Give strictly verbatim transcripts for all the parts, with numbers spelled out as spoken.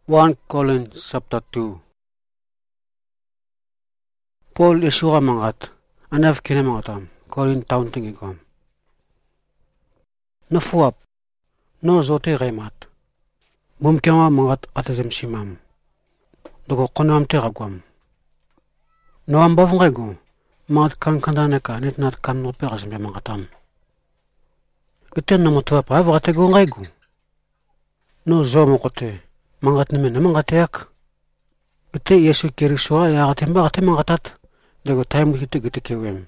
First Corinthians chapter two. Paul isura mangat anaf kina mangatam Corin town tingikom. No fuap no zote remat. Bum kama mangat atazem simam. Dogo konam teragwam. No ambavung rego mangat kan kandaneka net nat kan no perazem mangatam. Geten no motwa pa vrate go rego. No zo mokote mangat nemen mangateak. Gete Yesu kiriswa ya gatemba gatem mangatat. Dago time gitu gitu kewem.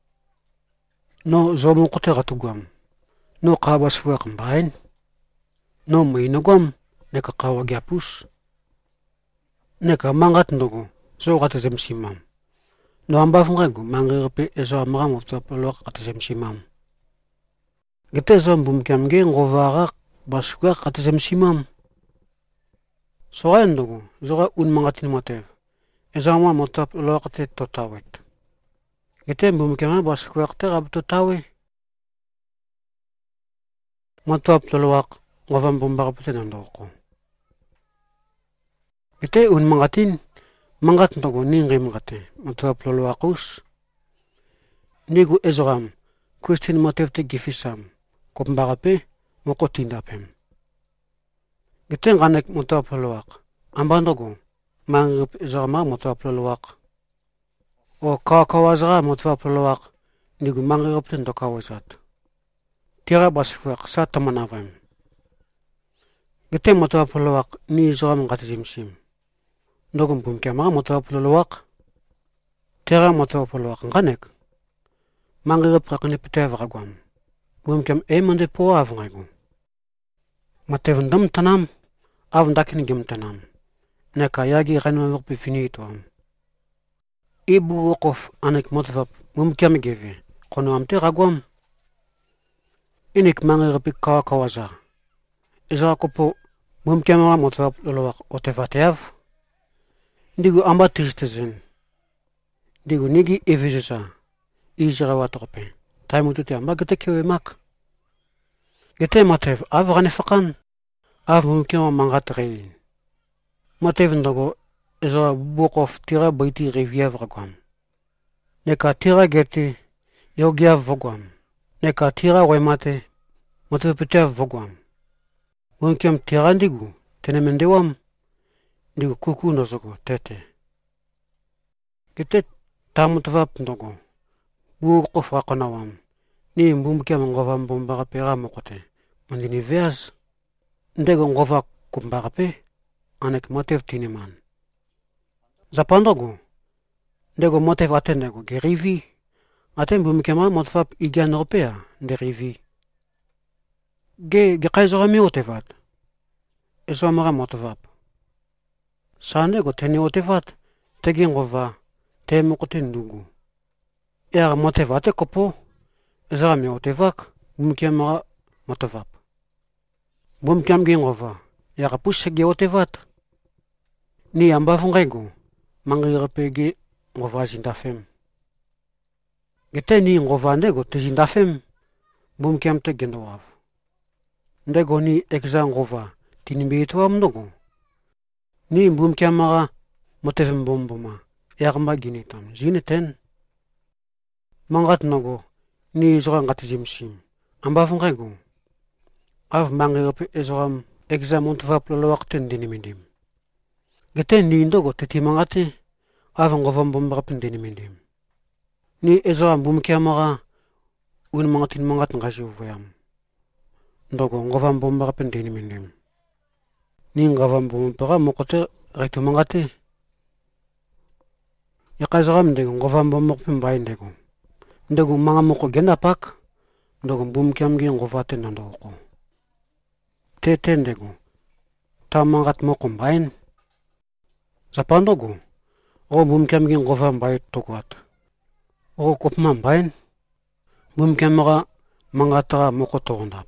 No zo mokote gatugwam. No qabas fuwa kambain. No muinogwam neka qawa gyapus. Neka mangat ndogo zo gatazem simam. No amba fungago mangirepe ezo amram of topolo gatazem simam. Gete zo mbum kamge ngovara baswa gatazem simam. Soa ndogo zo un mangatin motev. Ezama motap lokate totawet. Gete mbum kama baswa gatera totawe. Motap tolwak ngovam bomba kapten ndoko. Gete un mangatin mangat ndogo ningi mangate motap tolwakus. Nigu ezram question motev te gifisam kombarape mokotindapem. Gete nganek motap tolwak ambandogo mangup ezama motap tolwak. O kakawazra motap tolwak nigu mangup ten dokawazat. Tira basfuak sa tamanavem. Gete motap tolwak ni zram gatizimsim. Ndogum bum kama motap tolwak. Tira motap tolwak nganek. Mangup rakne petevagwam. Bum kam emande po avngago. Matevndam tanam avndakin gem tanam. Neka yagi ranu bi finito. Ibu waqf anek motap bum kam geve. Kono amte ragwam. Inik mangup kawaza. Iza kopo bum kam motap tolwak otevatev. Digu amba tristezen. Digu nigi evizesa. Izra watrope. Taimutu te amba gete kewe mak. Gete matev avrane fakan. Av mumkima mangat rein. Matev ndogo ezra bukof tira baiti reviev ragwam. Neka tira gete yogiav vogwam. Neka tira wemate matev petev vogwam. Mumkim tira ndigu tenemendewam. Digu kuku nozogo tete. Gete tamutvap ndogo. Bukof rakonawam. Ni mbumkia ngovam bomba pera mokote. Mandini vers. Ndego ngova kumbarape. Anek motev tiniman. Zapandogo. Ndego motev atenego gerivi. Aten mbumkia motvap igen europea. Nderivi. Ge gekaizora mi otevat. Eso amara motvap. Sanego teni otevat. Tegi ngova. Te mokote ndugu. Era motevate kopo. Ezra mi otevak. Bumkiam mara motevap. Bumkiam gengova. Era pusse ge otevat. Ni amba fungego. Mangirepege ngova zindafem. Gete ni ngova ndego te zindafem. Bumkiam te gendoav. Ndego ni ekza ngova. Tinimbeitwa mdogo. Ni bumkiam mara motevem bomboma. Erma ginitam. Zineten. Mangat nogo. Ni zoran gatizimsim. Amba fungego. Av mangirepe ezoram examont vaplo wakten dinimindim. Gete ni ndogo teti mangate. Av ngovam bombarapin dinimindim. Ni ezoram bumkiamara. Un mangatin mangat ngaji uvayam. Ndogo ngovam bombarapin dinimindim. Ni ngovam bombara mokote reitu mangate. Yakazoram ndego ngovam bombarapin bayindego. Ndego mga moko genda pak. Ndego bumkiam gi ngovate nandoko. Tete ndego. Ta mangat moko mbayin. Zapandogo. O bumkiam gi ngovam bayit tokwat. O kopma mbayin. Bumkiam mga mangatara moko togondap.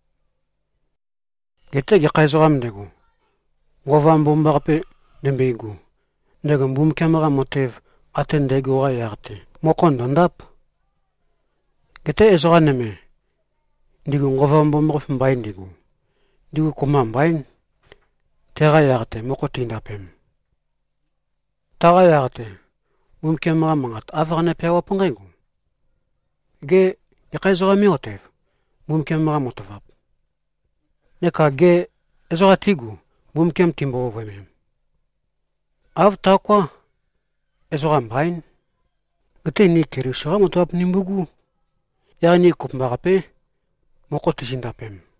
Gete gikaizoram ndego. Ngovam bombarape nembeigu. Ndego bumkiam mga motev aten ndego ga yarte. Moko ndondap. Gete ezora neme. Digu ngova mbombo mbayin digu. Digu kuma mbayin. Tega yagte moko tindapem. Taga yagte mumkin mga mangat avagana piawa pengengu. Ge ikaizoga miotev mumkin mga motavap. Neka ge ezoga tigu mumkin timbo vemem. Av takwa ezoga mbain. Gete ni kiri soga motavap nimbugu. Ya ni kup magape moko tishindapem.